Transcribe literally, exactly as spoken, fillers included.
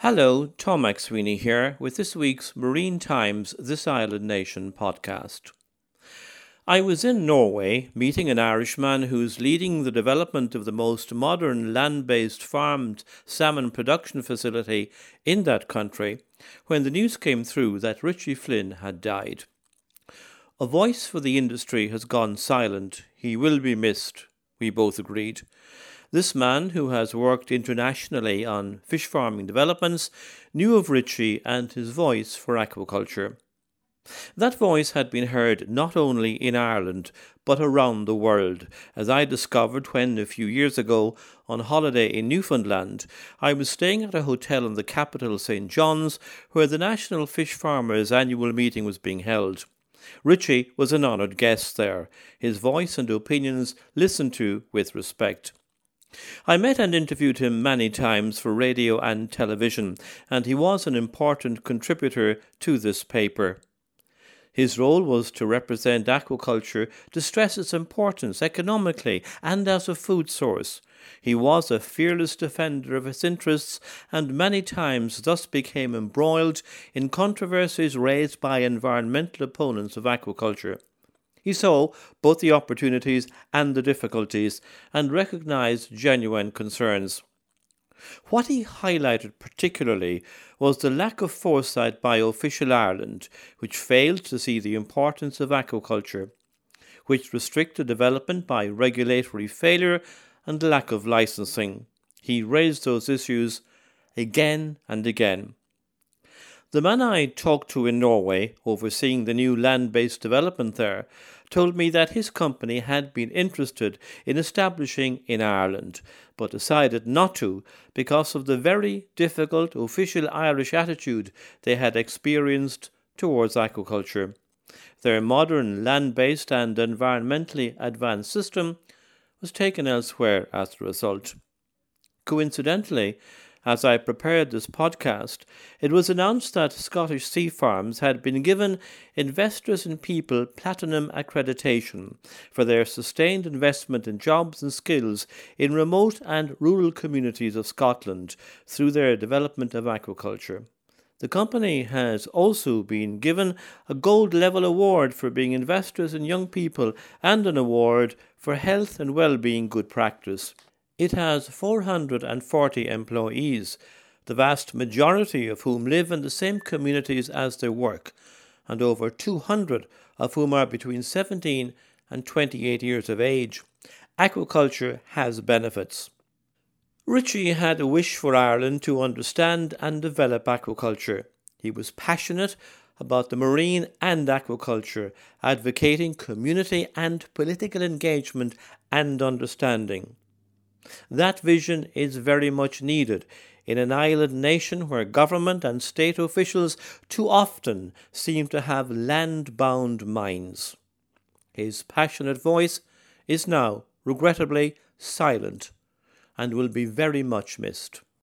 Hello, Tom McSweeney here with this week's Marine Times This Island Nation podcast. I was in Norway meeting an Irishman who's leading the development of the most modern land-based farmed salmon production facility in that country when the news came through that Richie Flynn had died. A voice for the industry has gone silent. He will be missed, we both agreed. This man, who has worked internationally on fish farming developments, knew of Richie and his voice for aquaculture. That voice had been heard not only in Ireland, but around the world, as I discovered when, a few years ago, on holiday in Newfoundland, I was staying at a hotel in the capital, Saint John's, where the National Fish Farmers' annual meeting was being held. Richie was an honoured guest there, his voice and opinions listened to with respect. I met and interviewed him many times for radio and television, and he was an important contributor to this paper. His role was to represent aquaculture, to stress its importance economically and as a food source. He was a fearless defender of its interests and many times thus became embroiled in controversies raised by environmental opponents of aquaculture. He saw both the opportunities and the difficulties and recognised genuine concerns. What he highlighted particularly was the lack of foresight by Official Ireland, which failed to see the importance of aquaculture, which restricted development by regulatory failure and lack of licensing. He raised those issues again and again. The man I talked to in Norway, overseeing the new land-based development there, told me that his company had been interested in establishing in Ireland, but decided not to because of the very difficult official Irish attitude they had experienced towards aquaculture. Their modern land-based and environmentally advanced system was taken elsewhere as a result. Coincidentally, as I prepared this podcast, it was announced that Scottish Sea Farms had been given Investors in People Platinum accreditation for their sustained investment in jobs and skills in remote and rural communities of Scotland through their development of aquaculture. The company has also been given a gold level award for being investors in young people and an award for health and well-being good practice. It has four hundred forty employees, the vast majority of whom live in the same communities as their work, and over two hundred of whom are between seventeen and twenty-eight years of age. Aquaculture has benefits. Richie had a wish for Ireland to understand and develop aquaculture. He was passionate about the marine and aquaculture, advocating community and political engagement and understanding. That vision is very much needed in an island nation where government and state officials too often seem to have land-bound minds. His passionate voice is now, regrettably, silent and will be very much missed.